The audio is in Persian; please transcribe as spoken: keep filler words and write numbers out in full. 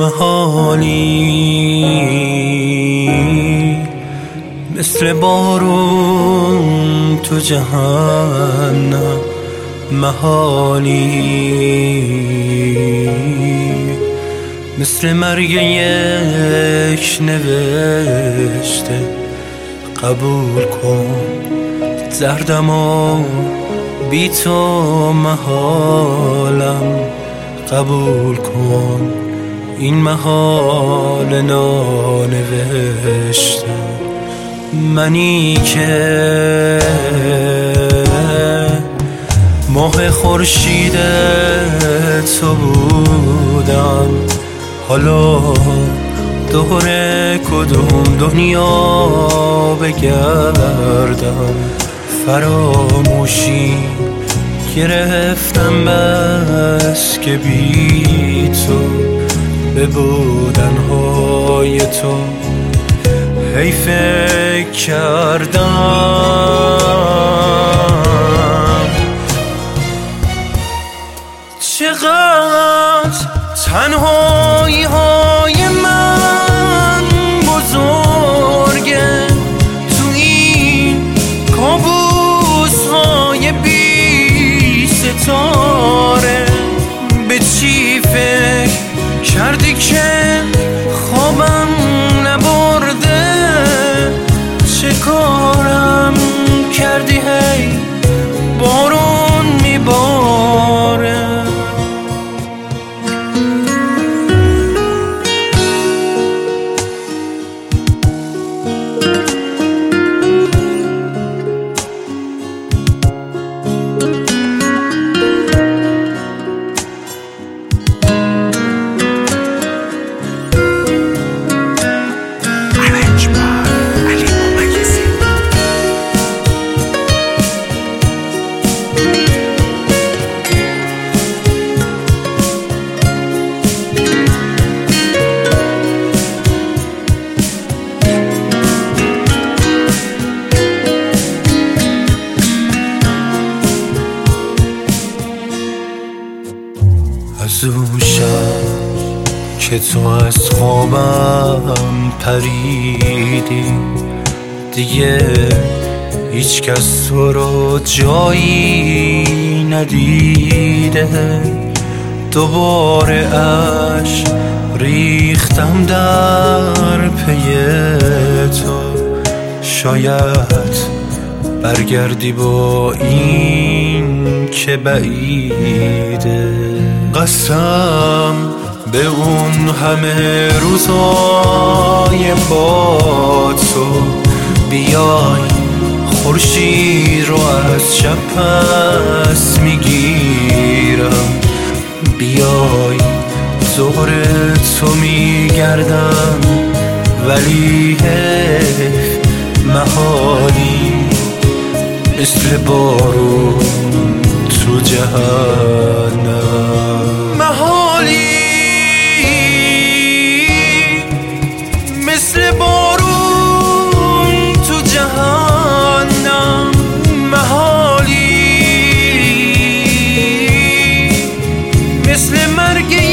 محالی، مثل بارون تو جهنم محالی، مثل مرگ یک نوشته قبول کن دردم و بی تو محالم قبول کن این محال نانوشته. منی که ماه خورشید تو بودم، حالا دور کدوم دنیا بگردم، فراموشی گرفتم بس که بی تو به بودنهای تو هی فکر کردم. چقدر تنهایی های من بزرگه تو این کابوس های بی ستاره. به چی فکر کردی که خوابم نبرده؟ چه کارم کردی هی بارون میباره؟ از اون شب که تو از خوابم پریدی، دیگه هیچ کس تو رو جایی ندیده. دوباره اش ریختم در پی تو، شاید برگردی با این که بعیده. قسم به اون همه روزای با تو، بیای خورشید رو از شب پس میگیرم، بیای دور تو میگردم، ولی حیف محالی، مثل بارون تو جهنم محالی، مثل بارون تو جهنم محالی، مثل مرگ